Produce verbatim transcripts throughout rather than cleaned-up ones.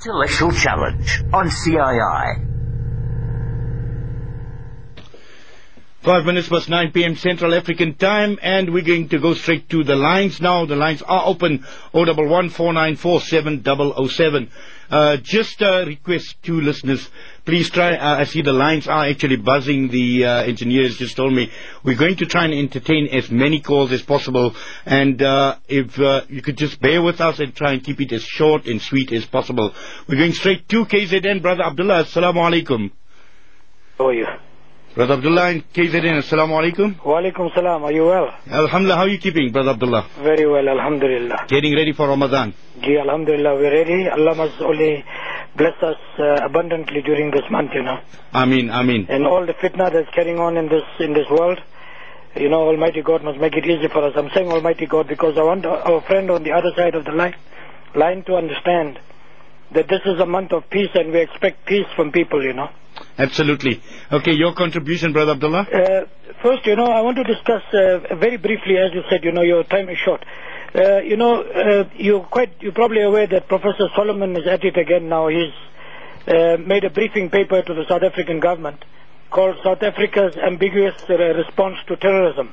Intellectual Challenge on C I I. Five minutes past nine p.m. Central African Time, and we're going to go straight to the lines now. The lines are open, oh one one, four nine four, seven zero zero seven. Uh, just a request to listeners, please try, uh, I see the lines are actually buzzing. The uh, engineers just told me we're going to try and entertain as many calls as possible, and uh, if uh, you could just bear with us and try and keep it as short and sweet as possible. We're going straight to K Z N. Brother Abdullah, assalamu alaikum. How are you? Brother Abdullah in K Z N, assalamu alaikum. Wa alaikum salam, are you well? Alhamdulillah, how are you keeping, Brother Abdullah? Very well, alhamdulillah. Getting ready for Ramadan? Ji, alhamdulillah, we're ready. Allah must only bless us uh, abundantly during this month, you know. Ameen, ameen. And all the fitna that's carrying on in this in this world, you know, Almighty God must make it easy for us. I'm saying Almighty God because I want our friend on the other side of the line, line to understand that this is a month of peace and we expect peace from people, you know. Absolutely. Okay, your contribution, Brother Abdullah? Uh, first, you know, I want to discuss uh, very briefly, as you said, you know, your time is short. Uh, you know, uh, you're quite, you're probably aware that Professor Solomon is at it again now. He's uh, made a briefing paper to the South African government called South Africa's Ambiguous uh, Response to Terrorism.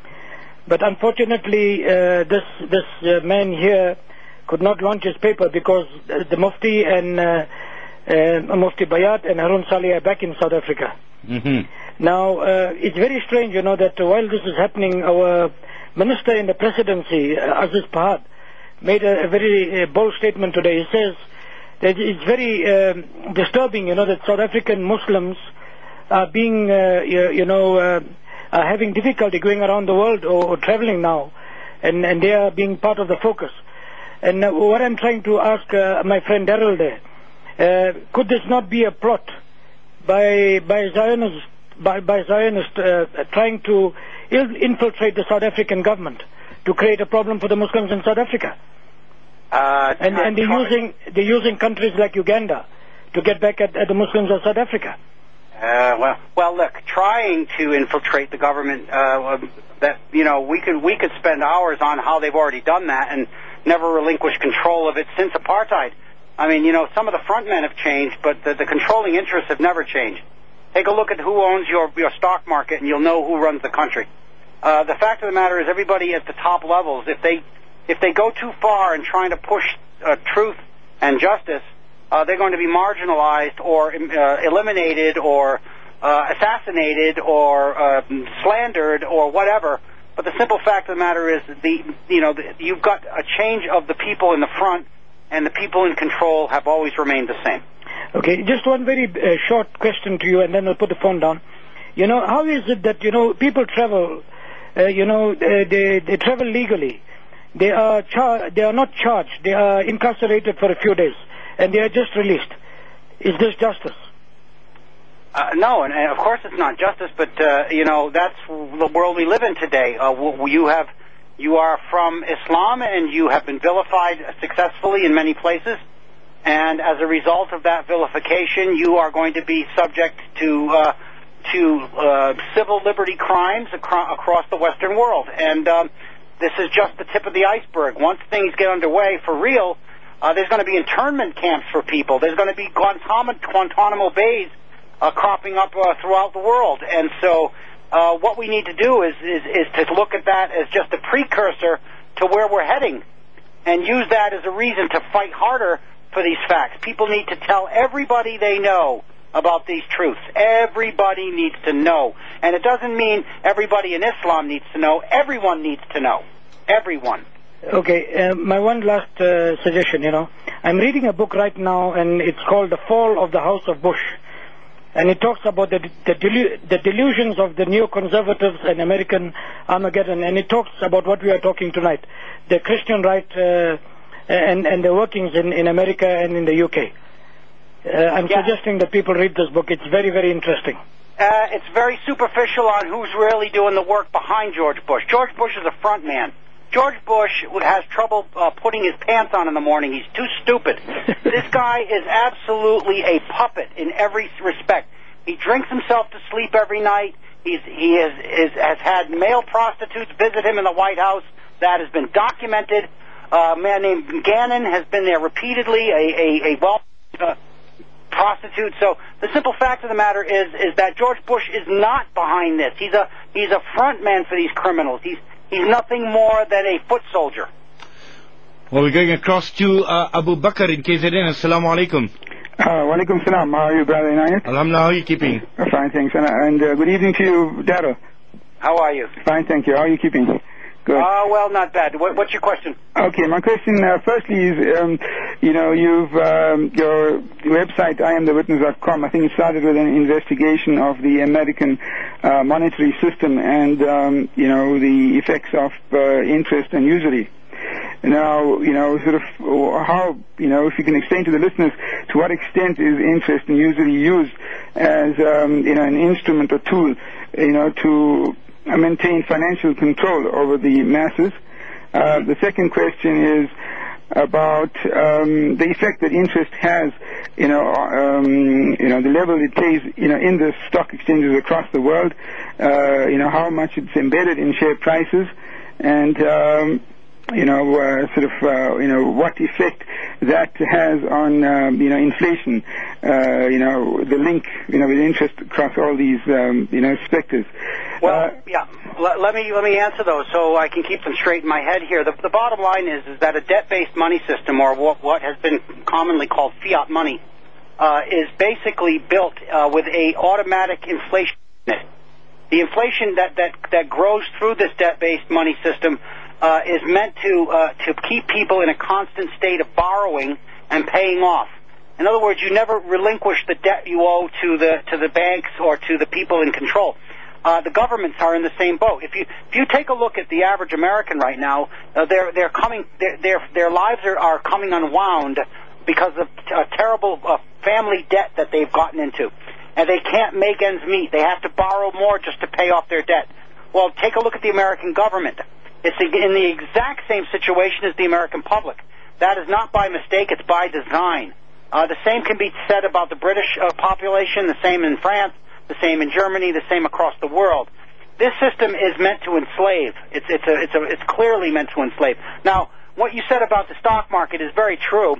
But unfortunately, uh, this this uh, man here could not launch his paper because uh, the Mufti and uh, uh, Mufti Bayat and Harun Saleh are back in South Africa. Mm-hmm. Now, uh, it's very strange, you know, that while this is happening, our minister in the presidency, uh, Aziz Pahad, made a, a very uh, bold statement today. He says that it's very uh, disturbing, you know, that South African Muslims are being, uh, you, you know, uh, are having difficulty going around the world or, or traveling now, and, and they are being part of the focus. And uh, what I'm trying to ask uh, my friend Daryl there, uh, could this not be a plot by by Zionists, by, by Zionists uh, trying to infiltrate the South African government to create a problem for the Muslims in South Africa? Uh, and and they're using they're using countries like Uganda to get back at, at the Muslims of South Africa. Uh, well, well, look, trying to infiltrate the government, uh, that you know, we could we could spend hours on how they've already done that and never relinquished control of it since apartheid. I mean, you know, some of the front men have changed, but the, the controlling interests have never changed. Take a look at who owns your your stock market, and you'll know who runs the country. Uh, the fact of the matter is, everybody at the top levels, if they if they go too far in trying to push uh, truth and justice, uh, they're going to be marginalized or uh, eliminated or uh, assassinated or uh, slandered or whatever. But the simple fact of the matter is, the you know the, you've got a change of the people in the front, and the people in control have always remained the same. Okay, just one very uh, short question to you, and then I'll put the phone down. You know, how is it that, you know, people travel, uh, you know, uh, they they travel legally. They are char- they are not charged. They are incarcerated for a few days, and they are just released. Is this justice? Uh, no, and, and of course it's not justice, but, uh, you know, that's the world we live in today. Uh, w- you have, you are from Islam, and you have been vilified successfully in many places. And as a result of that vilification, you are going to be subject to uh, to uh, civil liberty crimes acro- across the Western world. And um, this is just the tip of the iceberg. Once things get underway for real, uh, there's going to be internment camps for people. There's going to be Guantanamo, Guantanamo Bays uh, cropping up uh, throughout the world. And so uh, what we need to do is, is, is to look at that as just a precursor to where we're heading and use that as a reason to fight harder for these facts. People need to tell everybody they know about these truths. Everybody needs to know. And it doesn't mean everybody in Islam needs to know. Everyone needs to know. Everyone. Okay, uh, my one last uh, suggestion, you know. I'm reading a book right now, and it's called The Fall of the House of Bush. And it talks about the, the, delu- the delusions of the neoconservatives and American Armageddon. And it talks about what we are talking tonight, the Christian right uh, and, and the workings in, in America and in the U K. Uh, I'm yeah. suggesting that people read this book. It's very, very interesting. Uh, it's very superficial on who's really doing the work behind George Bush. George Bush is a front man. George Bush has trouble uh, putting his pants on in the morning. He's too stupid. This guy is absolutely a puppet in every respect. He drinks himself to sleep every night. He's, he is, is, has had male prostitutes visit him in the White House. That has been documented. Uh, a man named Gannon has been there repeatedly, a, a, a well uh, prostitutes. So the simple fact of the matter is is that George Bush is not behind this. He's a he's a front man for these criminals. He's he's nothing more than a foot soldier. Well, we're going across to uh, Abu Bakr in K Z N. Assalamu alaikum. Uh, walaikum salam. How are you, brother Inayat? Alhamdulillah, how are you keeping? Uh, fine, thanks. And, uh, and uh, good evening to you, Darrell. How are you? Fine, thank you. How are you keeping? Good. Uh, well, not bad. What, what's your question? Okay, my question uh, firstly is, um, you know, you've, um, your website, I am the witness dot com, I think it started with an investigation of the American uh, monetary system and, um, you know, the effects of uh, interest and usury. Now, you know, sort of how, you know, if you can explain to the listeners to what extent is interest and usury used as, um, you know, an instrument or tool, you know, to maintain financial control over the masses. Uh, the second question is about um, the effect that interest has, you know, um, you know, the level it plays, you know, in the stock exchanges across the world, uh, you know, how much it's embedded in share prices, and um, you know, uh, sort of, uh, you know, what effect that has on, um, you know, inflation, uh, you know, the link, you know, with interest across all these, um, you know, sectors. Well, uh, yeah, let, let me let me answer those so I can keep them straight in my head here. The, the bottom line is is that a debt-based money system, or what, what has been commonly called fiat money, uh, is basically built uh, with a automatic inflation in it. The inflation that, that, that grows through this debt-based money system Uh, is meant to uh, to keep people in a constant state of borrowing and paying off. In other words, you never relinquish the debt you owe to the to the banks or to the people in control. Uh, the governments are in the same boat. If you if you take a look at the average American right now, uh, they're they're coming their their their lives are, are coming unwound because of a terrible uh, family debt that they've gotten into, and they can't make ends meet. They have to borrow more just to pay off their debt. Well, take a look at the American government. It's in the exact same situation as the American public. That is not by mistake, it's by design. Uh, the same can be said about the British uh, population, the same in France, the same in Germany, the same across the world. This system is meant to enslave. It's, it's, a, it's, a, it's clearly meant to enslave. Now, what you said about the stock market is very true.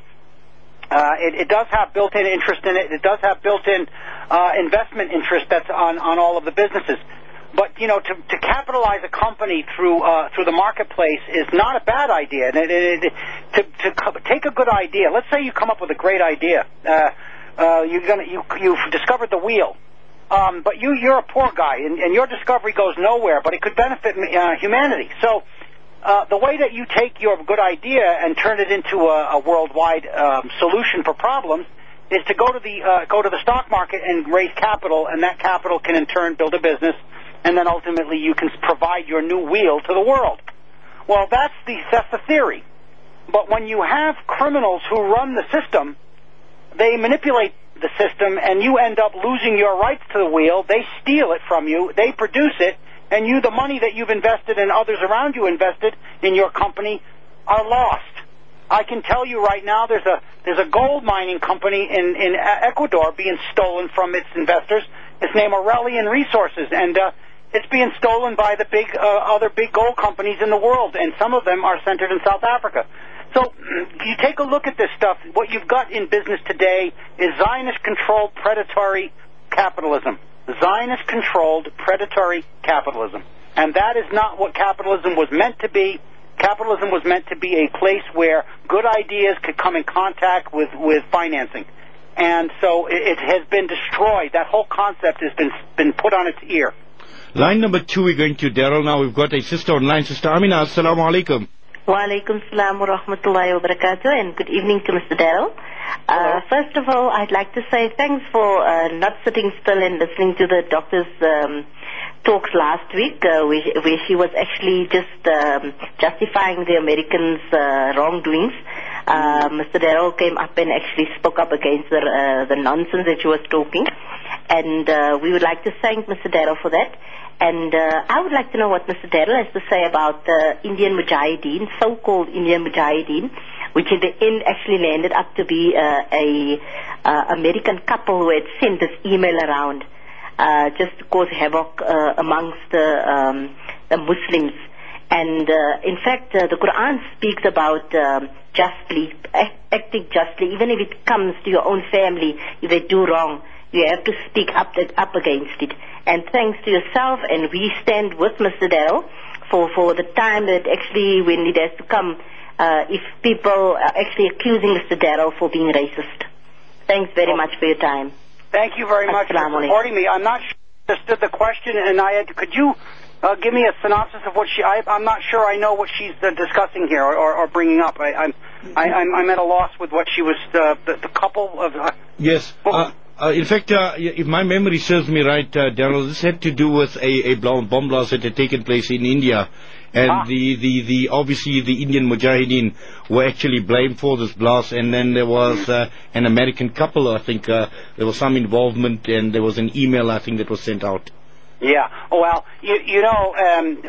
Uh, it, it does have built-in interest in it. It does have built-in uh, investment interest that's on, on all of the businesses. But, you know, to, to capitalize a company through uh, through the marketplace is not a bad idea. And it, it, it, to, to co- take a good idea, let's say you come up with a great idea. Uh, uh, you're gonna, you, you've discovered the wheel. Um, but you, you're a poor guy, and, and your discovery goes nowhere, but it could benefit uh, humanity. So uh, the way that you take your good idea and turn it into a, a worldwide um, solution for problems is to go to the uh, go to the stock market and raise capital, and that capital can in turn build a business, and then ultimately you can provide your new wheel to the world. Well, that's the, that's the theory. But when you have criminals who run the system, they manipulate the system, and you end up losing your rights to the wheel. They steal it from you. They produce it, and you, the money that you've invested and others around you invested in your company, are lost. I can tell you right now there's a there's a gold mining company in, in Ecuador being stolen from its investors. It's named Aurelian Resources, and uh, it's being stolen by the big uh, other big gold companies in the world, and some of them are centered in South Africa. So you take a look at this stuff. What you've got in business today is Zionist-controlled predatory capitalism. Zionist-controlled predatory capitalism. And that is not what capitalism was meant to be. Capitalism was meant to be a place where good ideas could come in contact with, with financing. And so it, it has been destroyed. That whole concept has been been put on its ear. Line number two, we're going to Daryl now. We've got a sister on line. Sister Amina, assalamu alaikum. Wa alaikum salam wa rahmatullahi wa barakatuh, and good evening to Mister Daryl. Uh, first of all, I'd like to say thanks for uh, not sitting still and listening to the doctor's um, talks last week, uh, where, where she was actually just um, justifying the Americans' uh, wrongdoings. Uh, Mister Daryl came up and actually spoke up against the, uh, the nonsense that she was talking, and uh, we would like to thank Mister Daryl for that. And uh, I would like to know what Mister Daryl has to say about the Indian Mujahideen, so-called Indian Mujahideen, which in the end actually landed up to be uh, a uh, American couple who had sent this email around uh, just to cause havoc uh, amongst the, um, the Muslims. And uh, in fact, uh, the Quran speaks about um, justly, act, acting justly, even if it comes to your own family, if they do wrong, you have to speak up, up against it. And thanks to yourself, and we stand with Mister Darrell for, for the time that actually when it has to come, uh, if people are actually accusing Mister Darrell for being racist. Thanks very much for your time. Thank you very much for supporting me. I'm not sure I understood the question, and I had, could you uh, give me a synopsis of what she? I, I'm not sure I know what she's uh, discussing here or, or, or bringing up. I, I'm I, I'm I'm at a loss with what she was. Uh, the, the couple of uh, yes. Uh, uh, in fact, uh, if my memory serves me right, uh, Darrell, this had to do with a, a bomb blast that had taken place in India. And ah. the, the, the obviously the Indian Mujahideen were actually blamed for this blast, and then there was uh, an American couple, I think uh, there was some involvement, and there was an email, I think, that was sent out. Yeah, well, you, you know, um,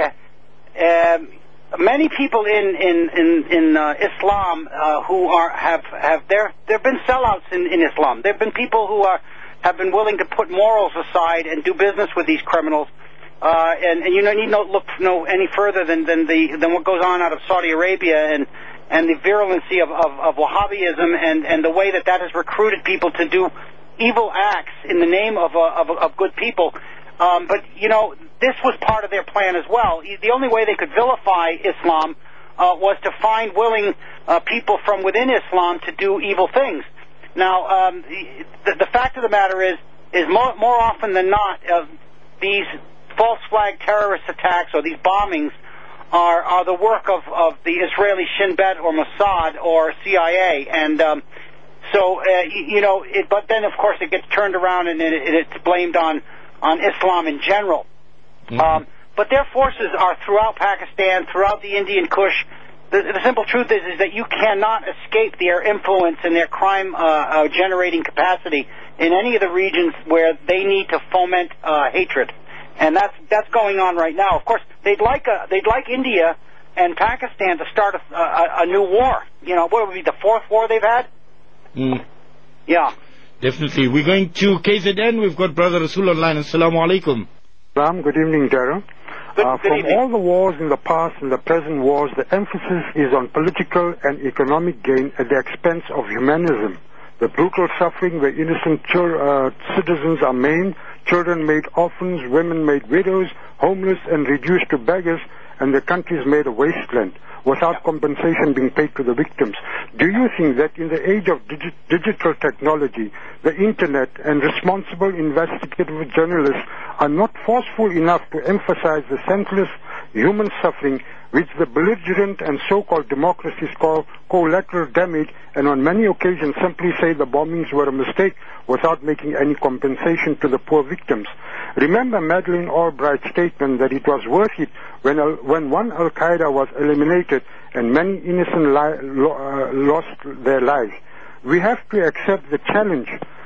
um, many people in in in, in uh, Islam uh, who are have have there there've been sellouts in, in Islam. There've been people who are have been willing to put morals aside and do business with these criminals. Uh, and, and you don't need no look no any further than, than the than what goes on out of Saudi Arabia and and the virulency of, of, of Wahhabism and, and the way that that has recruited people to do evil acts in the name of uh, of, of good people. Um, but you know, this was part of their plan as well. The only way they could vilify Islam uh, was to find willing uh, people from within Islam to do evil things. Now, um, the, the fact of the matter is is more more often than not uh, these false flag terrorist attacks or these bombings are, are the work of, of the Israeli Shin Bet or Mossad or C I A. And um, so, uh, you, you know, it, but then, of course, it gets turned around and it, it's blamed on, on Islam in general. Mm-hmm. Um, but their forces are throughout Pakistan, throughout the Indian Kush. The, the simple truth is, is that you cannot escape their influence and their crime-generating uh, uh, capacity in any of the regions where they need to foment uh, hatred. And that's that's going on right now. Of course, they'd like a, they'd like India and Pakistan to start a, a, a new war. You know, what would be the fourth war they've had? Mm. Yeah. Definitely. We're going to K Z N. We've got Brother Rasul online. Assalamu alaikum. Salam. Good evening, Darrell. Good, uh, good from evening. all the wars in the past and the present wars, the emphasis is on political and economic gain at the expense of humanism. The brutal suffering where innocent chil- uh, citizens are maimed, children made orphans, women made widows, homeless and reduced to beggars, and the country is made a wasteland without compensation being paid to the victims. Do you think that in the age of digi- digital technology, the internet and responsible investigative journalists are not forceful enough to emphasize the senseless human suffering which the belligerent and so-called democracies call collateral damage, and on many occasions simply say the bombings were a mistake without making any compensation to the poor victims? Remember Madeleine Albright's statement that it was worth it when, uh, when one Al-Qaeda was eliminated and many innocent li- lo- uh, lost their lives. We have to accept the challenge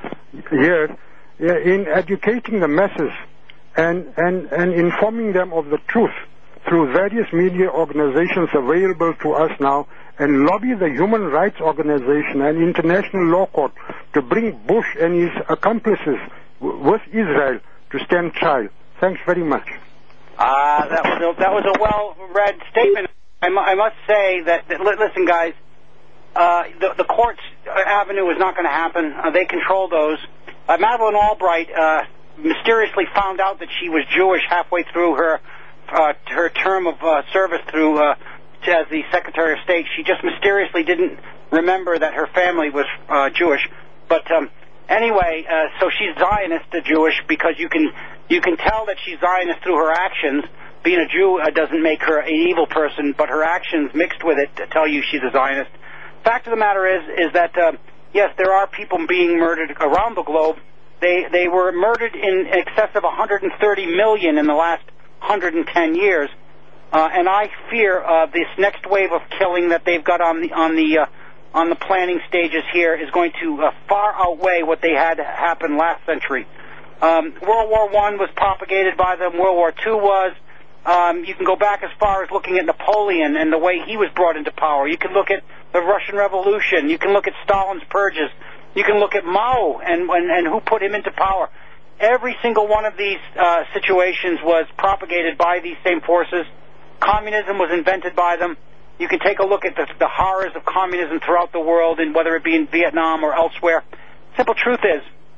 here uh, in educating the masses and, and, and informing them of the truth through various media organizations available to us now, and lobby the Human Rights Organization and International Law Court to bring Bush and his accomplices w- with Israel to stand trial. Thanks very much. Uh, that was a, that was a well-read statement. I, mu- I must say that, that li- listen, guys, uh, the, the court's avenue is not going to happen. Uh, they control those. Uh, Madeleine Albright uh, mysteriously found out that she was Jewish halfway through her Uh, her term of uh, service through uh, as the Secretary of State. She just mysteriously didn't remember that her family was uh, Jewish. But um, anyway, uh, so she's Zionist uh, Jewish because you can you can tell that she's Zionist through her actions. Being a Jew uh, doesn't make her an evil person, but her actions mixed with it tell you she's a Zionist. Fact of the matter is is that uh, yes, there are people being murdered around the globe. They they were murdered in excess of one hundred thirty million in the last one hundred ten years, uh, and I fear uh, this next wave of killing that they've got on the on the uh, on the planning stages here is going to uh, far outweigh what they had happen last century. Um, World War One was propagated by them. World War Two was. Um, you can go back as far as looking at Napoleon and the way he was brought into power. You can look at the Russian Revolution. You can look at Stalin's purges. You can look at Mao and and, and who put him into power. Every single one of these uh, situations was propagated by these same forces, Communism was invented by them. You can take a look at the, the horrors of communism throughout the world, and whether it be in Vietnam or elsewhere. Simple truth is,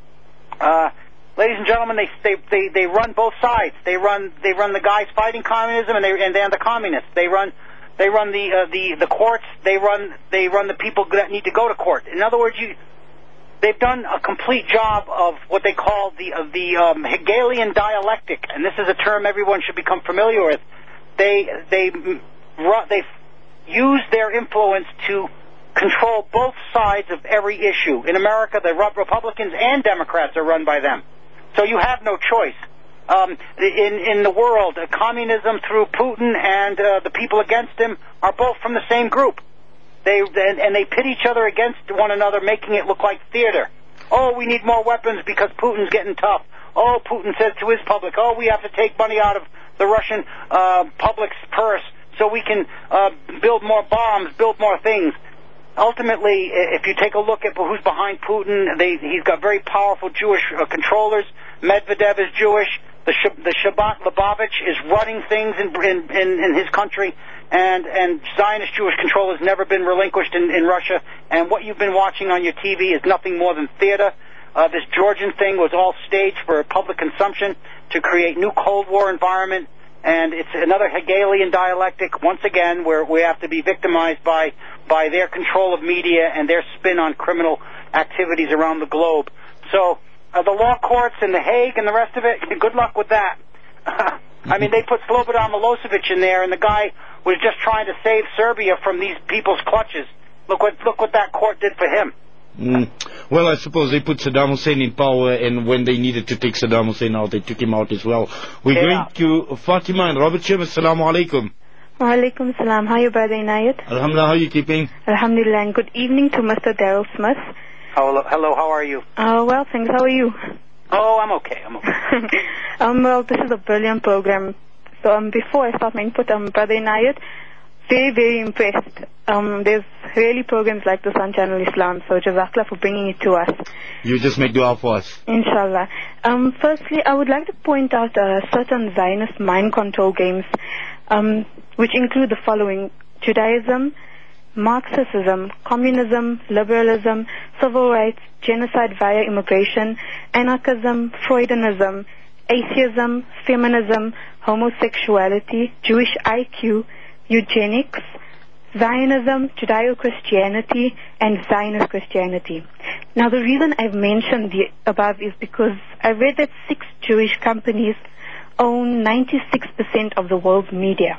uh, ladies and gentlemen, they, they they they run both sides. They run they run the guys fighting communism, and they and they're the communists. They run they run the uh, the the courts. They run they run the people that need to go to court. In other words, you they've done a complete job of what they call the uh, the um, Hegelian dialectic, and this is a term everyone should become familiar with. They they run they. use their influence to control both sides of every issue. In America, the Republicans and Democrats are run by them. So you have no choice. Um, in, in the world, uh, communism through Putin and uh, the people against him are both from the same group. They and, and they pit each other against one another, making it look like theater. Oh, we need more weapons because Putin's getting tough. Oh, Putin says to his public, oh, we have to take money out of the Russian uh, public's purse so we can uh, build more bombs, build more things. Ultimately, if you take a look at who's behind Putin, they, he's got very powerful Jewish uh, controllers. Medvedev is Jewish. The, Sh- the Shabbat Lubavitch is running things in, in, in, in his country. And, and Zionist Jewish control has never been relinquished in, in Russia. And what you've been watching on your T V is nothing more than theater. Uh, this Georgian thing was all staged for public consumption to create new Cold War environment. And it's another Hegelian dialectic, once again, where we have to be victimized by by their control of media and their spin on criminal activities around the globe. So uh, the law courts and The Hague and the rest of it, good luck with that. I mean, they put Slobodan Milosevic in there, and the guy was just trying to save Serbia from these people's clutches. Look what look what that court did for him. Mm. Well, I suppose they put Saddam Hussein in power, and when they needed to take Saddam Hussein out, they took him out as well. We're yeah. going to Fatima and Robert Shem. Assalamu alaikum. Wa alaikum salam. How are you, Brother Inayat? Alhamdulillah, how are you keeping? Alhamdulillah, and good evening to Mister Daryl Smith. Hello, hello, how are you? Uh, well, thanks. How are you? Oh, I'm okay, I'm okay. um, well, this is a brilliant program. So um, before I start my input, um, Brother Inayat, very, very impressed. Um, there's really programs like this on Channel Islam, so Jazakallah for bringing it to us. You just make dua for us. Inshallah. Um, firstly, I would like to point out uh, certain Zionist mind control games, um, which include the following: Judaism, Marxism, communism, liberalism, civil rights, genocide via immigration, anarchism, Freudianism, atheism, feminism, homosexuality, Jewish I Q, eugenics, Zionism, Judeo-Christianity, and Zionist Christianity. Now, the reason I've mentioned the above is because I read that six Jewish companies own ninety-six percent of the world's media.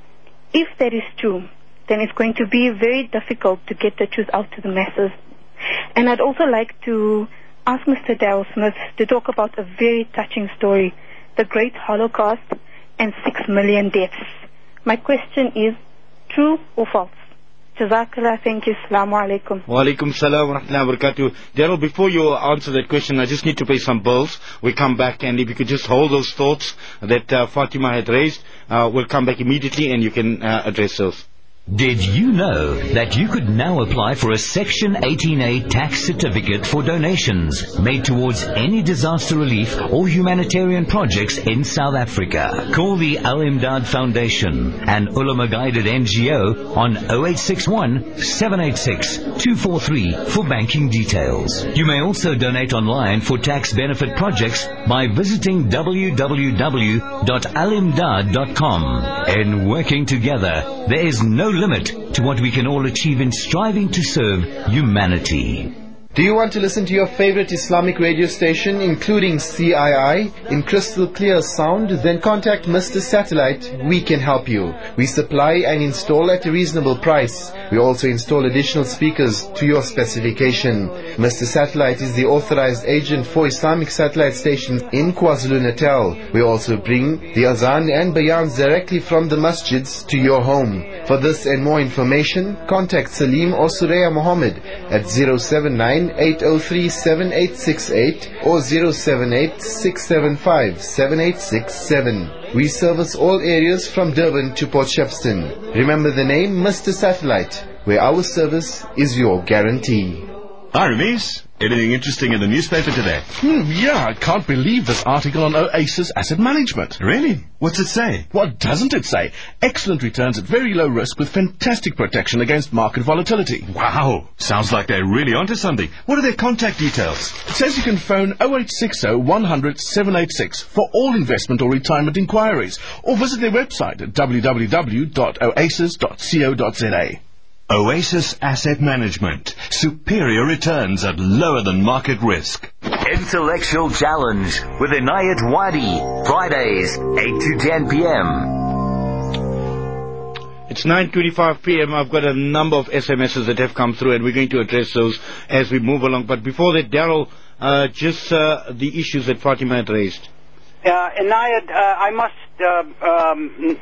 If that is true, then it's going to be very difficult to get the truth out to the masses. And I'd also like to ask Mister Daryl Smith to talk about a very touching story, the Great Holocaust and six million deaths. My question is, true or false? Jazakallah, thank you. Assalamu alaikum. Wa alaikum salam wa rahmatullahi wa barakatuh. Daryl, before you answer that question, I just need to pay some bills. We come back, and if you could just hold those thoughts that uh, Fatima had raised, uh, we'll come back immediately and you can uh, address those. Did you know that you could now apply for a Section eighteen A tax certificate for donations made towards any disaster relief or humanitarian projects in South Africa? Call the Al-Imdad Foundation, an ulama-guided N G O, on oh eight six one, seven eight six, two four three for banking details. You may also donate online for tax benefit projects by visiting w w w dot al imdad dot com. In working together, there is no limit to what we can all achieve in striving to serve humanity. Do you want to listen to your favorite Islamic radio station, including C I I, in crystal clear sound? Then contact Mister Satellite. We can help you. We supply and install at a reasonable price. We also install additional speakers to your specification. Mister Satellite is the authorized agent for Islamic satellite stations in KwaZulu-Natal. We also bring the azan and bayans directly from the masjids to your home. For this and more information, contact Salim or Suraya Muhammad at zero seven nine, eight oh three, seven eight six eight or zero seven eight, six seven five, seven eight six seven. We service all areas from Durban to Port Shepstone. Remember the name Mister Satellite, where our service is your guarantee. Hi, Ramesh. Anything interesting in the newspaper today? Hmm, yeah, I can't believe this article on Oasis Asset Management. Really? What's it say? What doesn't it say? Excellent returns at very low risk with fantastic protection against market volatility. Wow. Sounds like they're really onto something. What are their contact details? It says you can phone oh eight six oh, one hundred, seven eight six for all investment or retirement inquiries, or visit their website at w w w dot oasis dot co dot z a. Oasis Asset Management. Superior returns at lower than market risk. Intellectual Challenge with Inayat Wadi. Fridays, eight to ten p.m. It's nine twenty-five p.m. I've got a number of S M Ses that have come through, and we're going to address those as we move along. But before that, Daryl, uh, just uh, the issues that Fatima had raised. Uh, Inayat, uh, I must... Uh, um,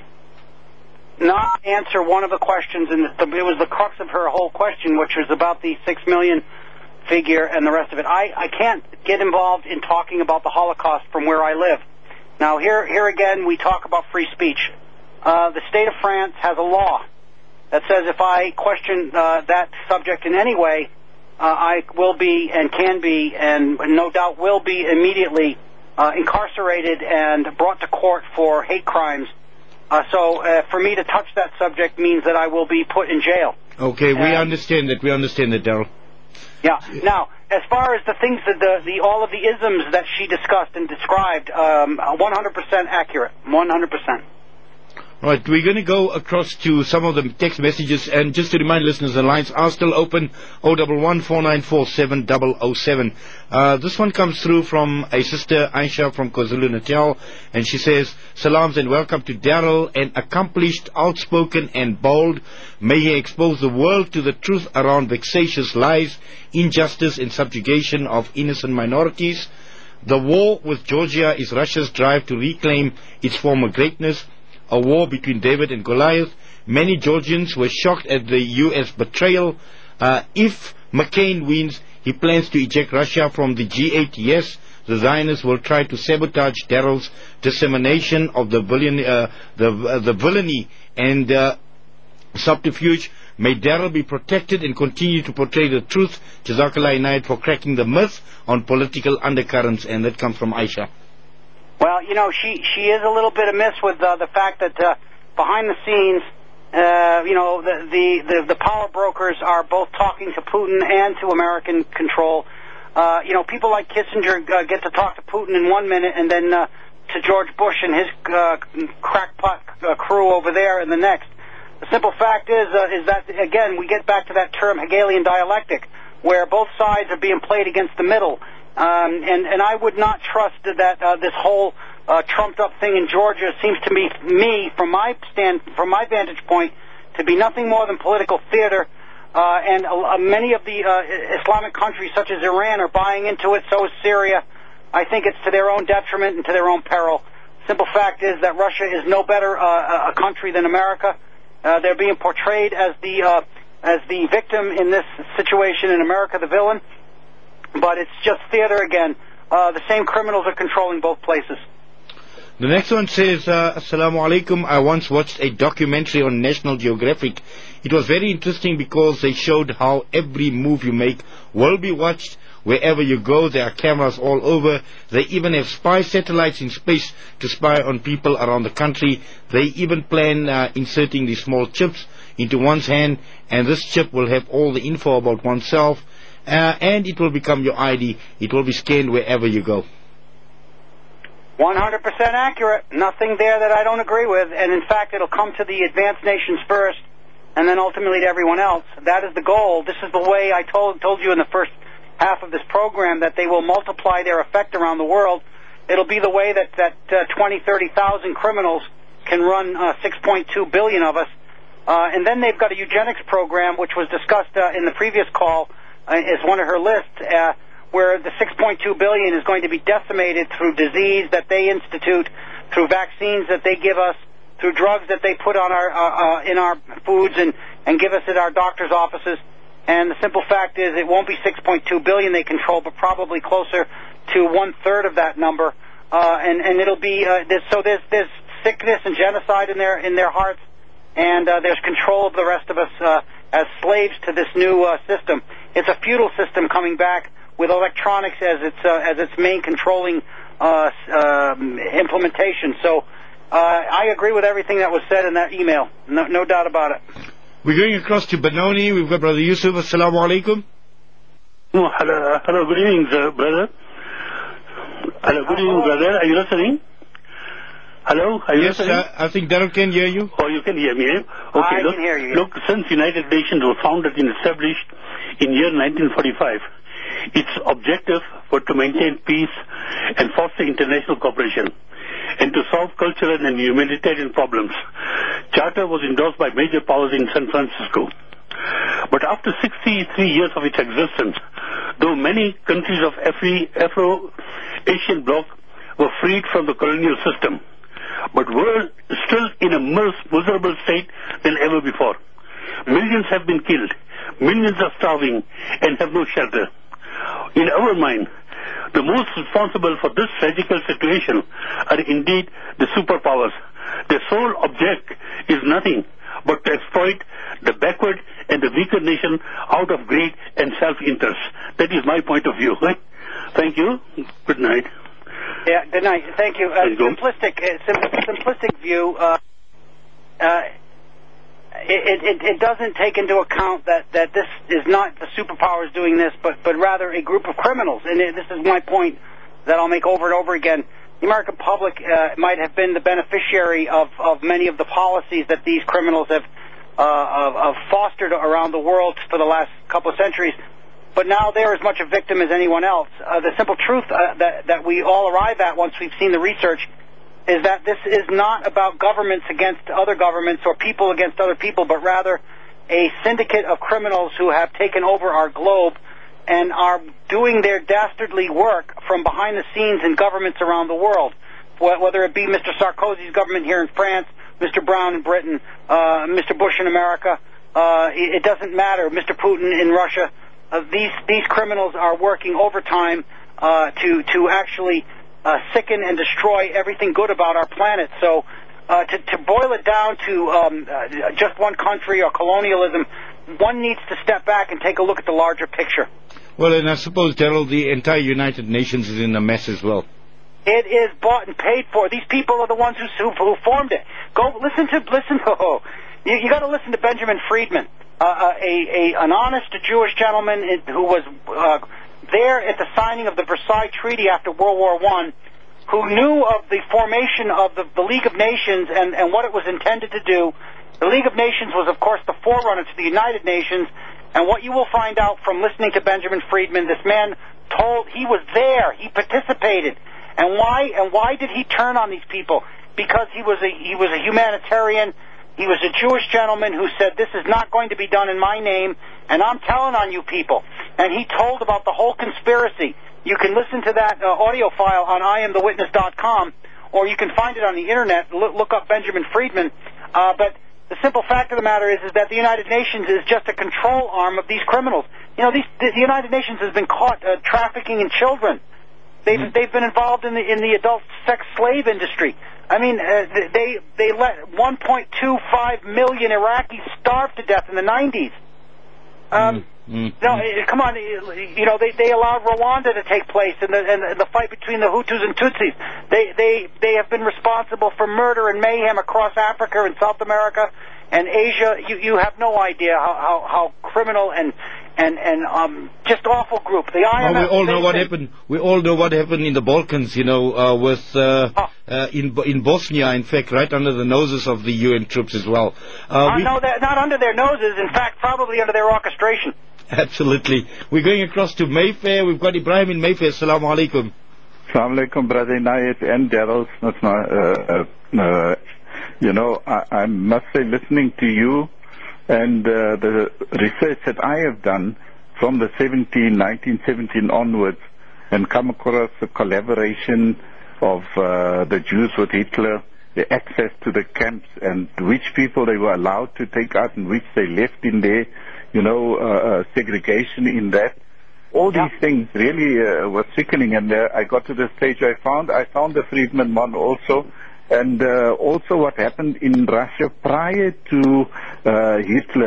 not answer one of the questions, and it was the crux of her whole question, which was about the six million figure and the rest of it. I, I can't get involved in talking about the Holocaust from where I live. Now, here here again, we talk about free speech. Uh, the state of France has a law that says if I question uh, that subject in any way, uh, I will be and can be, and no doubt will be immediately uh, incarcerated and brought to court for hate crimes. Uh, so uh, for me to touch that subject means that I will be put in jail. Okay, we and, understand that. We understand that, Daryl. Yeah. Now, as far as the things that the, the all of the isms that she discussed and described, um, one hundred percent accurate. one hundred percent. Right, we're going to go across to some of the text messages, and just to remind listeners, the lines are still open, oh one one, four nine four, seven oh oh seven. Uh, this one comes through from a sister, Aisha, from KwaZulu-Natal, and she says, salams and welcome to Daryl, an accomplished, outspoken and bold. May he expose the world to the truth around vexatious lies, injustice and subjugation of innocent minorities. The war with Georgia is Russia's drive to reclaim its former greatness. A war between David and Goliath. Many Georgians were shocked at the U S betrayal. Uh, if McCain wins, he plans to eject Russia from the G eight. Yes, the Zionists will try to sabotage Daryl's dissemination of the villain, uh, the uh, the villainy and uh, subterfuge. May Daryl be protected and continue to portray the truth. Jazakallah Inayat for cracking the myth on political undercurrents. And that comes from Aisha. Well, you know, she she is a little bit amiss with uh, the fact that uh, behind the scenes, uh, you know, the, the, the, the power brokers are both talking to Putin and to American control. Uh, you know, people like Kissinger uh, get to talk to Putin in one minute and then uh, to George Bush and his uh, crackpot uh, crew over there in the next. The simple fact is, uh, is that, again, we get back to that term Hegelian dialectic, where both sides are being played against the middle. Um, and, and I would not trust that uh, this whole uh, trumped-up thing in Georgia seems to me, me from my stand, from my vantage point, to be nothing more than political theater. Uh, and uh, many of the uh, Islamic countries, such as Iran, are buying into it. So is Syria. I think it's to their own detriment and to their own peril. Simple fact is that Russia is no better uh, a country than America. Uh, they're being portrayed as the uh, as the victim in this situation, in America, the villain. But it's just theater again. Uh, the same criminals are controlling both places. The next one says, uh, Assalamu alaikum. I once watched a documentary on National Geographic. It was very interesting because they showed how every move you make will be watched. Wherever you go, there are cameras all over. They even have spy satellites in space to spy on people around the country. They even plan uh, inserting these small chips into one's hand, and this chip will have all the info about oneself. Uh, and it will become your I D. It will be scanned wherever you go. one hundred percent accurate. Nothing there that I don't agree with. And in fact, it'll come to the advanced nations first, and then ultimately to everyone else. That is the goal. This is the way I told told you in the first half of this program, that they will multiply their effect around the world. It'll be the way that, that uh, twenty, thirty thousand criminals can run uh, six point two billion of us. Uh, and then they've got a eugenics program, which was discussed uh, in the previous call, Uh, is one of her lists, uh, where the six point two billion is going to be decimated through disease that they institute, through vaccines that they give us, through drugs that they put on our uh, uh, in our foods and, and give us at our doctor's offices. And the simple fact is, it won't be six point two billion they control, but probably closer to one third of that number. Uh, and and it'll be uh, this, so there's there's sickness and genocide in their in their hearts, and uh, there's control of the rest of us uh, as slaves to this new uh, system. it's a feudal system coming back with electronics as its uh, as its main controlling uh, um, implementation. So uh, I agree with everything that was said in that email. No, no doubt about it. We're going across to Benoni. We've got Brother Yusuf. Assalamu alaikum. Oh, hello, hello, good evening, sir, brother. Hello, good evening, brother. Are you listening? Hello, are you yes, listening? Yes, uh, I think Daryl can hear you. Oh, you can hear me, eh? Okay, I look, can hear you. Look, since United Nations was founded and established in year nineteen forty-five, its objective was to maintain peace and foster international cooperation and to solve cultural and humanitarian problems. Charter was endorsed by major powers in San Francisco. But after sixty-three years of its existence, though many countries of Afri- Afro-Asian bloc were freed from the colonial system, but were still in a more miserable state than ever before. Millions have been killed, millions are starving and have no shelter. In our mind, the most responsible for this tragical situation are indeed the superpowers. Their sole object is nothing but to exploit the backward and the weaker nation out of greed and self-interest. That is my point of view. Thank you. Good night. Yeah, good night. Thank you. Uh, simplistic, uh, sim- simplistic view. Uh, uh, it, it, it doesn't take into account that, that this is not the superpowers doing this, but, but rather a group of criminals. And this is my point that I'll make over and over again. The American public uh, might have been the beneficiary of, of many of the policies that these criminals have, uh, have fostered around the world for the last couple of centuries. But now they're as much a victim as anyone else. Uh, the simple truth uh, that, that we all arrive at once we've seen the research is that this is not about governments against other governments or people against other people, but rather a syndicate of criminals who have taken over our globe and are doing their dastardly work from behind the scenes in governments around the world, whether it be Mister Sarkozy's government here in France, Mister Brown in Britain, uh, Mister Bush in America. Uh, it doesn't matter. Mister Putin in Russia. Uh, these these criminals are working overtime uh, to to actually uh, sicken and destroy everything good about our planet. So uh, to to boil it down to um, uh, just one country or colonialism, one needs to step back and take a look at the larger picture. Well, and I suppose, Daryl, the entire United Nations is in a mess as well. It is bought and paid for. These people are the ones who who formed it. Go listen to listen to. Oh, you, you got to listen to Benjamin Friedman. Uh, a, a an honest Jewish gentleman who was uh, there at the signing of the Versailles Treaty after World War One, who knew of the formation of the, the League of Nations and, and what it was intended to do. The League of Nations was, of course, the forerunner to the United Nations, and what you will find out from listening to Benjamin Friedman, this man told he was there, he participated, and why and why did he turn on these people? Because he was a he was a humanitarian. He was a Jewish gentleman who said, this is not going to be done in my name, and I'm telling on you people. And he told about the whole conspiracy. You can listen to that uh, audio file on I am the witness dot com, or you can find it on the Internet. Look, look up Benjamin Friedman. Uh, but the simple fact of the matter is, is that the United Nations is just a control arm of these criminals. You know, these, the United Nations has been caught uh, trafficking in children. They've, mm-hmm. they've been involved in the, in the adult sex slave industry. I mean, uh, they they let one point two five million Iraqis starve to death in the nineties. Um, mm-hmm. No, come on, you know, they they allowed Rwanda to take place in the in the fight between the Hutus and Tutsis. They they they have been responsible for murder and mayhem across Africa and South America and Asia. You you have no idea how how, how criminal and and and um just awful group. The I M F. Well, we all know what happened. We all know what happened in the Balkans. You know, uh, with uh, oh. uh, in in Bosnia, in fact, right under the noses of the U N troops as well. Uh, uh, no, not under their noses. In fact, probably under their orchestration. Absolutely. We're going across to Mayfair. We've got Ibrahim in Mayfair. Assalamu alaikum. Assalamu alaikum, brother Inayat and Daryl. Uh, uh, you know, I, I must say, listening to you and uh, the research that I have done from the seventeen, nineteen seventeen onwards, and come across the collaboration of uh, the Jews with Hitler, the access to the camps, and which people they were allowed to take out and which they left in there, you know, uh, uh, segregation in that. All yeah. these things really uh, were sickening, and uh, I got to the stage where I found, I found the Friedman one also, and uh, also what happened in Russia prior to uh, Hitler,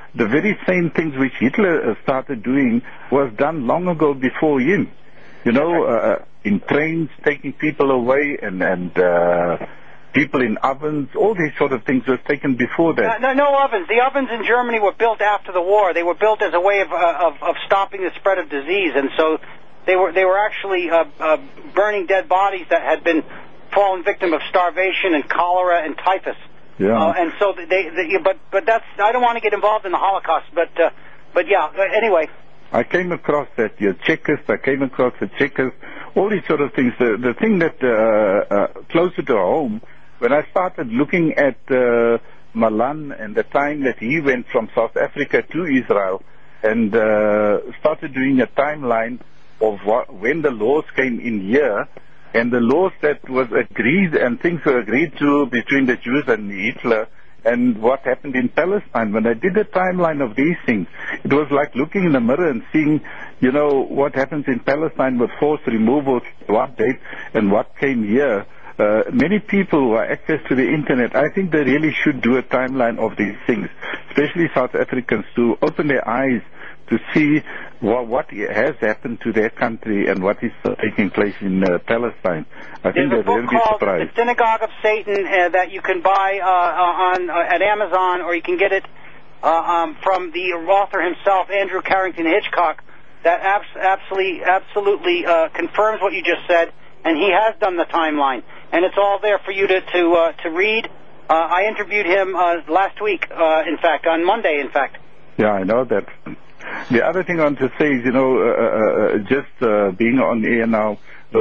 the very same things which Hitler uh, started doing was done long ago before him. You know, uh, in trains, taking people away, and, and uh, people in ovens, all these sort of things were taken before that. No, no, no ovens. The ovens in Germany were built after the war. They were built as a way of, uh, of, of stopping the spread of disease, and so they were, they were actually uh, uh, burning dead bodies that had been fallen victim of starvation and cholera and typhus. Yeah. Uh, and so they, they, but but that's, I don't want to get involved in the Holocaust, but uh, but yeah. Anyway. I came across that, your checkers, I came across the checkers, all these sort of things. The, the thing that, uh, uh, closer to home, when I started looking at uh, Malan and the time that he went from South Africa to Israel and uh, started doing a timeline of what, when the laws came in here, and the laws that was agreed and things were agreed to between the Jews and Hitler, and what happened in Palestine. When I did a timeline of these things, it was like looking in the mirror and seeing, you know, what happens in Palestine with forced removals, what date, and what came here. Uh, many people who have access to the internet, I think they really should do a timeline of these things, especially South Africans, to open their eyes to see what, what has happened to their country and what is uh, taking place in uh, Palestine. I think There's a they'll book really be called surprised. The Synagogue of Satan uh, that you can buy uh, on uh, at Amazon, or you can get it uh, um, from the author himself, Andrew Carrington Hitchcock, that abs- absolutely, absolutely uh, confirms what you just said, and he has done the timeline. And it's all there for you to to, uh, to read. Uh, I interviewed him uh, last week, uh, in fact, on Monday, in fact. Yeah, I know that. The other thing I want to say is, you know, uh, uh, just uh, being on air now,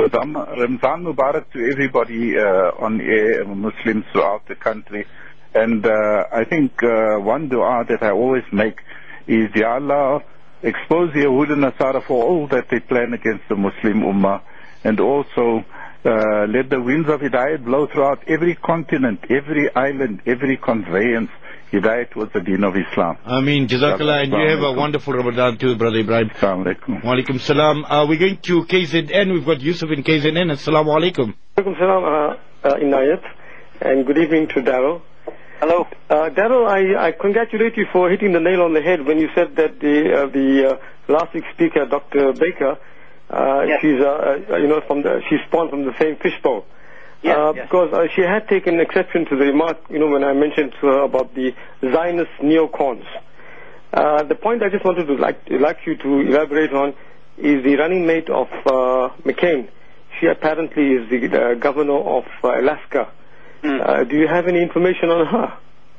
Ramzan Mubarak to everybody uh, on air, Muslims throughout the country. And uh, I think uh, one dua that I always make is, Ya Allah, expose the Yahud and Nasara for all that they plan against the Muslim Ummah, and also uh, let the winds of Hidayat blow throughout every continent, every island, every conveyance. Hidayat was the deen of Islam. I mean, Jazakallah, and you have a wonderful Ramadan too, Brother Ibrahim. Assalamu alaikum. Wa alaikum salam. Uh, we're going to K Z N. We've got Yusuf in K Z N. Assalamu alaikum. Alaikum salam, uh, uh, Inayat, and good evening to Darrell. Hello. Uh, Darrell, I, I congratulate you for hitting the nail on the head when you said that the, uh, the uh, last week's speaker, Doctor Baker, uh, yes. she's, uh, uh, you know, from the, she's spawned from the same fishbowl. Yes, uh, yes. Because uh, she had taken exception to the remark, you know, when I mentioned to her about the Zionist neocons. Uh, the point I just wanted to like, like you to elaborate on is the running mate of uh, McCain. She apparently is the uh, governor of uh, Alaska. Mm. Uh, do you have any information on her?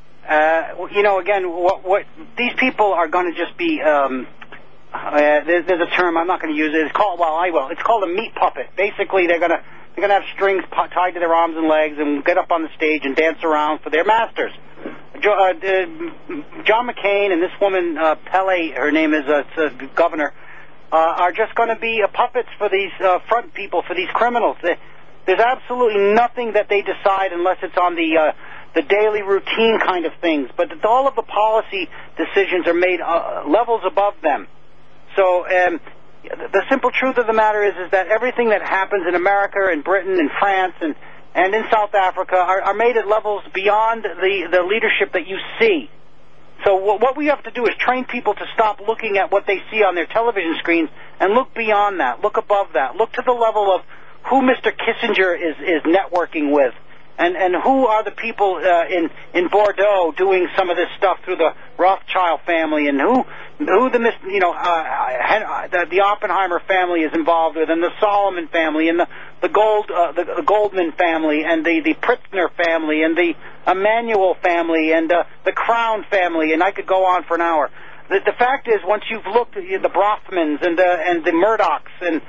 Uh, you know, again, what, what these people are going to just be. Um, uh, there's, there's a term I'm not going to use it. It's called. Well, I will. It's called a meat puppet. Basically, they're going to. They're going to have strings tied to their arms and legs and get up on the stage and dance around for their masters. Jo- uh, uh, John McCain and this woman, uh, Pele, her name is, uh, uh, governor, uh, are just going to be uh, puppets for these uh, front people, for these criminals. They, there's absolutely nothing that they decide unless it's on the uh, the daily routine kind of things. But all of the policy decisions are made uh, levels above them. So... Um, the simple truth of the matter is, is that everything that happens in America and Britain and France and, and in South Africa are, are made at levels beyond the, the leadership that you see. So what, what we have to do is train people to stop looking at what they see on their television screens and look beyond that, look above that, look to the level of who Mister Kissinger is, is networking with. And, and who are the people uh, in in Bordeaux doing some of this stuff through the Rothschild family, and who who the you know uh, the, the Oppenheimer family is involved with, and the Solomon family, and the the Gold uh, the, the Goldman family, and the the Pritzker family, and the Emanuel family, and uh, the Crown family, and I could go on for an hour. The, the fact is, once you've looked at the Brothmans and the and the Murdochs and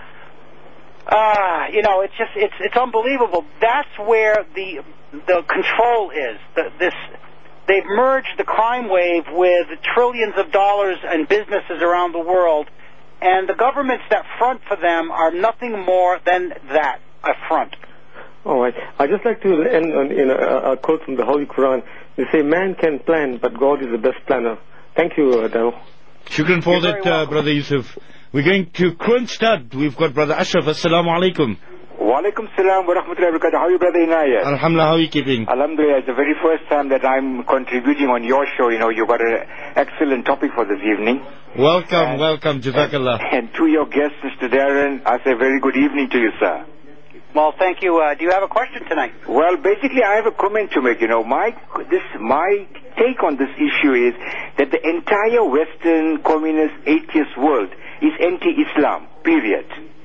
Ah, uh, you know, it's just, it's it's unbelievable. That's where the the control is. The, this, they've merged the crime wave with trillions of dollars and businesses around the world, and the governments that front for them are nothing more than that, a front. All right. I'd just like to end on in a, a quote from the Holy Quran. They say, man can plan, but God is the best planner. Thank you, uh, Darrell. Shukran for that, uh, Brother Yusuf. We're going to Kroonstad. We've got Brother Ashraf. Assalamu alaikum. Walaikum salam wa rahmatullahi wa barakatuh. How are you, Brother Inayat? Alhamdulillah, how are you keeping? Alhamdulillah, it's the very first time that I'm contributing on your show. You know, you've got an excellent topic for this evening. Welcome, and, welcome, Jazakallah. And, and to your guest, Mister Darren, I say very good evening to you, sir. Well, thank you. Uh, do you have a question tonight? Well, basically, I have a comment to make. You know, my this my take on this issue is that the entire Western communist atheist world is anti-Islam. Period.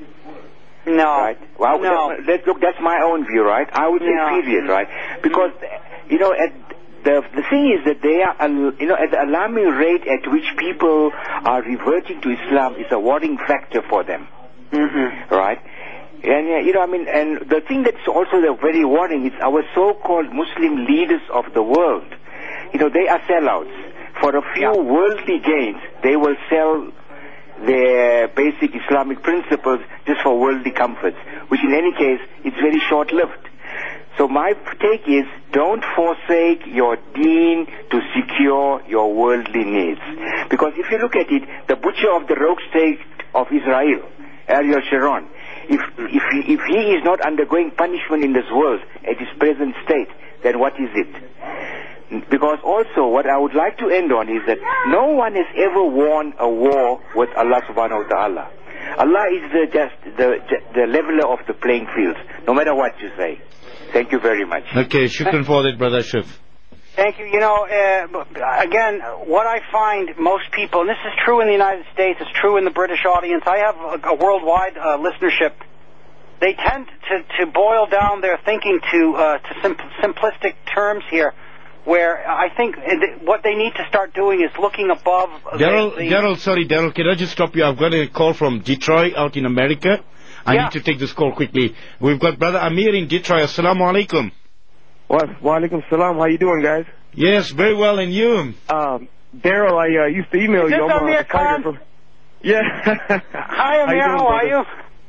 No. Right. Well, no. That, that, look, that's my own view, right? I would say no. period, right? Because you know, at the the thing is that they are, you know, at the alarming rate at which people are reverting to Islam is a worrying factor for them. Mm-hmm. Right. And, uh, you know, I mean, and the thing that's also very worrying is our so-called Muslim leaders of the world. You know, they are sellouts. For a few yeah. worldly gains, they will sell their basic Islamic principles just for worldly comforts, which in any case, it's very short-lived. So my take is, don't forsake your deen to secure your worldly needs. Because if you look at it, the butcher of the rogue state of Israel, Ariel Sharon, If if he, if he is not undergoing punishment in this world at his present state, then what is it? Because also what I would like to end on is that no one has ever won a war with Allah subhanahu wa ta'ala. Allah is the just the the leveler of the playing fields, no matter what you say. Thank you very much. Okay, shukran for that, Brother Shif. Thank you. You know, uh, again, what I find most people, and this is true in the United States, it's true in the British audience, I have a, a worldwide uh, listenership, they tend to, to boil down their thinking to, uh, to sim- simplistic terms here, where I think what they need to start doing is looking above... Daryl, the, the Daryl, sorry, Daryl, can I just stop you? I've got a call from Detroit out in America. I yeah. need to take this call quickly. We've got Brother Amir in Detroit. Assalamu alaikum. Wa alaikum salam. How you doing, guys? Yes, very well, and you? Um, Daryl, I uh, used to email is you. This I'm Amir a Khan? From... Yeah. Hi, Amir. How, how are you?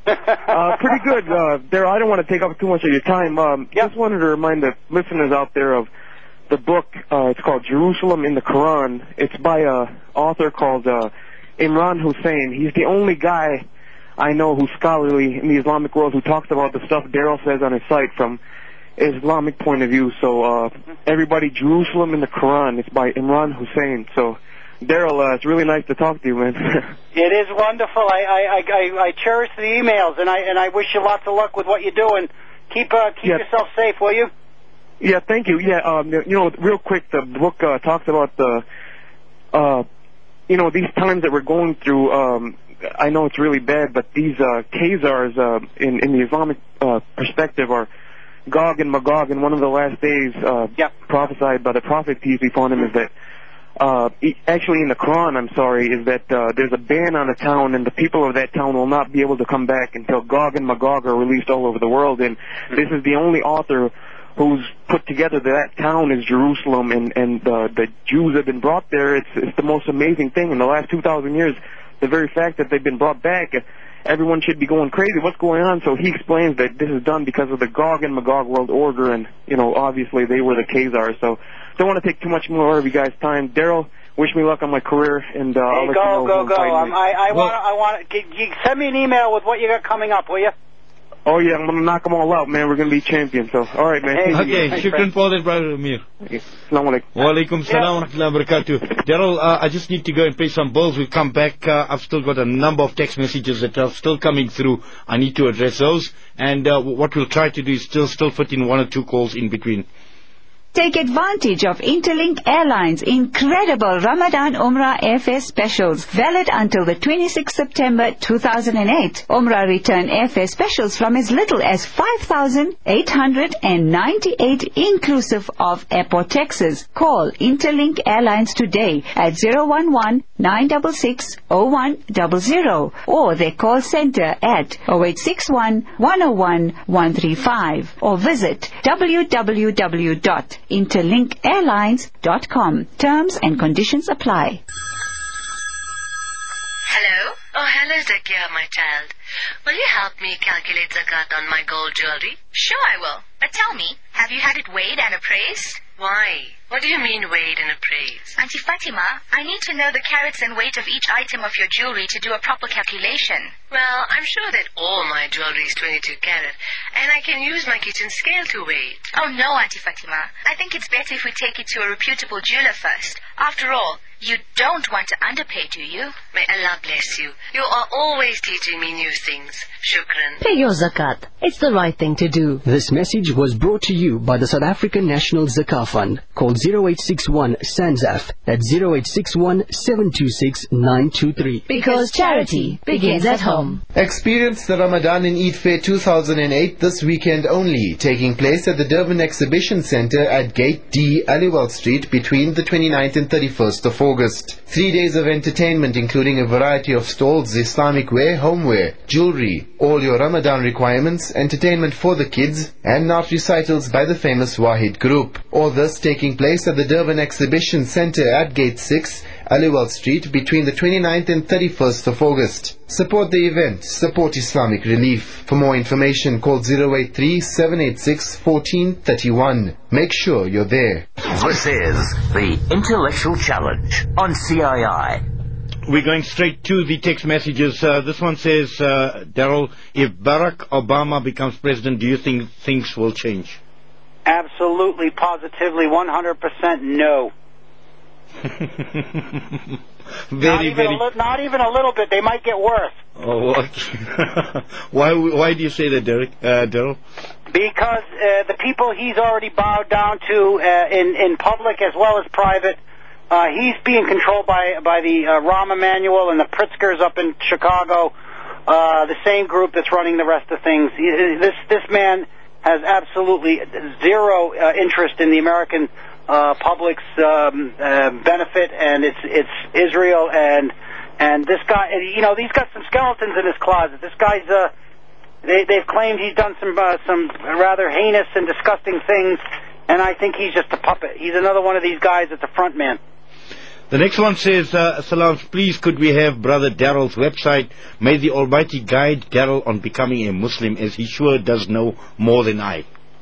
uh, pretty good. Uh, Daryl, I don't want to take up too much of your time. Um, yep. Just wanted to remind the listeners out there of the book. Uh, it's called Jerusalem in the Quran. It's by an author called uh, Imran Hussein. He's the only guy I know who's scholarly in the Islamic world who talks about the stuff Daryl says on his site from Islamic point of view. So uh, everybody, Jerusalem in the Quran. It's by Imran Hussein. So Daryl, uh, it's really nice to talk to you, man. It is wonderful. I, I, I, I cherish the emails, and I and I wish you lots of luck with what you're doing. Keep uh, keep yeah. yourself safe, will you? Yeah, thank you. Yeah, um, you know, real quick, the book uh, talks about the, uh, you know, these times that we're going through. Um, I know it's really bad, but these uh, Khazars, uh, in in the Islamic uh, perspective, are Gog and Magog, and one of the last days uh, yep. prophesied by the Prophet, peace be upon him, is that, uh, actually in the Quran, I'm sorry, is that uh, there's a ban on a town, and the people of that town will not be able to come back until Gog and Magog are released all over the world. And this is the only author who's put together that that town is Jerusalem, and, and uh, the Jews have been brought there. It's, it's the most amazing thing. In the last two thousand years, the very fact that they've been brought back, everyone should be going crazy. What's going on? So he explains that this is done because of the Gog and Magog world order, and, you know, obviously they were the Khazars. So don't want to take too much more of you guys' time. Daryl, wish me luck on my career, and uh, hey, I'll let go, you know. Go, go, go. Um, I, I well, want I want to send me an email with what you got coming up, will you? Oh, yeah, I'm going to knock them all out, man. We're going to be champions. So, all right, man. Hey, okay, shukran for that, Brother Amir. Okay. Assalamu alaikum. Wa alaikum salam wa rahmatullahi wa barakatuh. Daryl, uh, I just need to go and pay some bills. We'll come back. Uh, I've still got a number of text messages that are still coming through. I need to address those. And uh, what we'll try to do is still still fit in one or two calls in between. Take advantage of Interlink Airlines' incredible Ramadan Umrah airfare specials, valid until the twenty-sixth of September two thousand eight. Umrah return airfare specials from as little as five thousand eight hundred ninety-eight inclusive of airport taxes. Call Interlink Airlines today at zero one one, nine six six, zero one zero zero or their call center at zero eight six one, one zero one, one three five or visit w w w dot interlink airlines dot com. Terms and conditions apply. Hello? Oh, hello, Zakia, my child. Will you help me calculate zakat on my gold jewelry? Sure I will. But tell me, have you had it weighed and appraised? Why? What do you mean weighed and appraised? Auntie Fatima, I need to know the carats and weight of each item of your jewelry to do a proper calculation. Well, I'm sure that all my jewelry is twenty-two carat, and I can use my kitchen scale to weigh it. Oh no, Auntie Fatima. I think it's better if we take it to a reputable jeweler first. After all, you don't want to underpay, do you? May Allah bless you. You are always teaching me new things. Shukran. Pay your zakat. It's the right thing to do. This message was brought to you by the South African National Zakah Fund. Call zero eight six one SANZAF at zero eight six one seven two six nine two three. Because charity begins at home. Experience the Ramadan in Eid Fair two thousand eight this weekend only, taking place at the Durban Exhibition Centre at Gate D, Aliwal Street, between the twenty-ninth and thirty-first of August. Three days of entertainment, including a variety of stalls, Islamic wear, homeware, jewelry, all your Ramadan requirements, entertainment for the kids, and Naat recitals by the famous Wahid Group. All this taking place at the Durban Exhibition Centre at Gate six, Aliwal Street, between the twenty-ninth and thirty-first of August. Support the event. Support Islamic Relief. For more information, call zero eight three seven eight six one four three one. Make sure you're there. This is the Intellectual Challenge on C I I. We're going straight to the text messages. Uh, this one says, uh, Daryl, if Barack Obama becomes president, do you think things will change? Absolutely, positively, one hundred percent no. very, not, even very... a li- not even a little bit. They might get worse. Oh, okay. why, why do you say that, Derek, uh, Daryl? Because uh, the people he's already bowed down to uh, in, in public as well as private, uh, he's being controlled by by the uh, Rahm Emanuel and the Pritzkers up in Chicago, uh, the same group that's running the rest of things. This this man has absolutely zero uh, interest in the American uh, public's um, uh, benefit, and it's it's Israel and and this guy. You know, he's got some skeletons in his closet. This guy's uh, they they've claimed he's done some uh, some rather heinous and disgusting things, and I think he's just a puppet. He's another one of these guys that's a front man. The next one says, uh, Salam, please could we have Brother Daryl's website? May the Almighty guide Daryl on becoming a Muslim, as he sure does know more than I.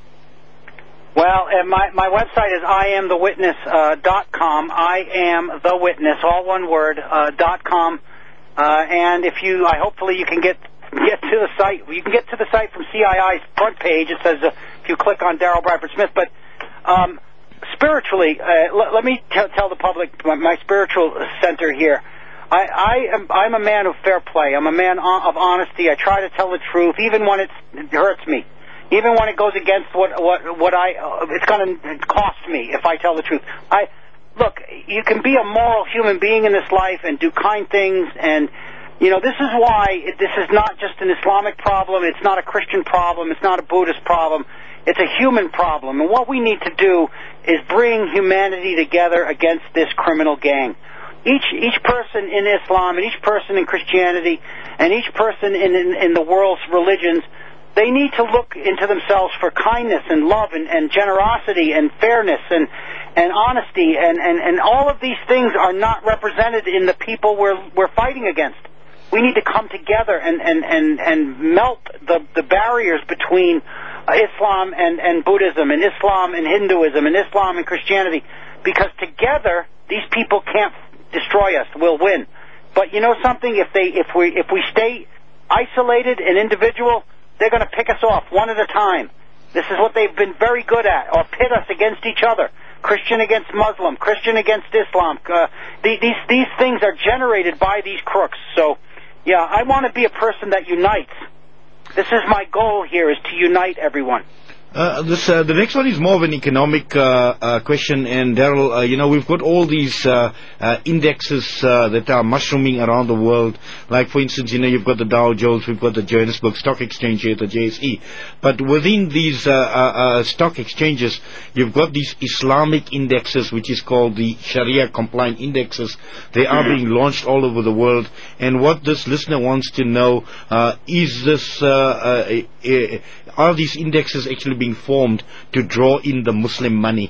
Well, uh, my, my website is I am the witness dot com. I am the witness, all one word, uh, dot com. Uh, and if you, I hopefully you can get get to the site. You can get to the site from C I I's front page. It says uh, if you click on Daryl Bradford Smith. But um, spiritually, uh, l- let me t- tell the public my, my spiritual center here. I, I am I'm a man of fair play. I'm a man of honesty. I try to tell the truth, even when it's, it hurts me. Even when it goes against what what what I uh, it's going to cost me if I tell the truth. I look. You can be a moral human being in this life and do kind things, and you know this is why it, this is not just an Islamic problem. It's not a Christian problem. It's not a Buddhist problem. It's a human problem, and what we need to do is bring humanity together against this criminal gang. Each each person in Islam and each person in Christianity and each person in in, in the world's religions. They need to look into themselves for kindness and love and, and generosity and fairness and, and honesty, and, and, and all of these things are not represented in the people we're we're fighting against. We need to come together and, and, and, and melt the, the barriers between Islam and, and Buddhism, and Islam and Hinduism, and Islam and Christianity, because together these people can't destroy us. We'll win. But you know something? If they if we if we stay isolated and individual, they're going to pick us off one at a time. This is what they've been very good at, or pit us against each other. Christian against Muslim, Christian against Islam. Uh, these, these these things are generated by these crooks. So, yeah, I want to be a person that unites. This is my goal here, is to unite everyone. Uh, this, uh, the next one is more of an economic uh, uh, question, and Daryl, uh, you know, we've got all these uh, uh, indexes uh, that are mushrooming around the world. Like, for instance, you know, you've got the Dow Jones, we've got the Johannesburg Stock Exchange here, the J S E. But within these uh, uh, uh, stock exchanges, you've got these Islamic indexes, which is called the Sharia-compliant indexes. They are being launched all over the world. And what this listener wants to know, uh, is this, uh, uh, uh, are these indexes actually being formed to draw in the Muslim money?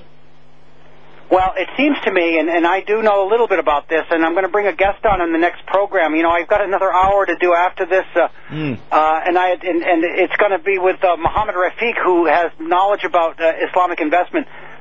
Well, it seems to me, and, and I do know a little bit about this, and I'm going to bring a guest on in the next program. You know, I've got another hour to do after this, uh, mm. uh, and I and, and it's going to be with uh, Muhammad Rafiq, who has knowledge about uh, Islamic investment.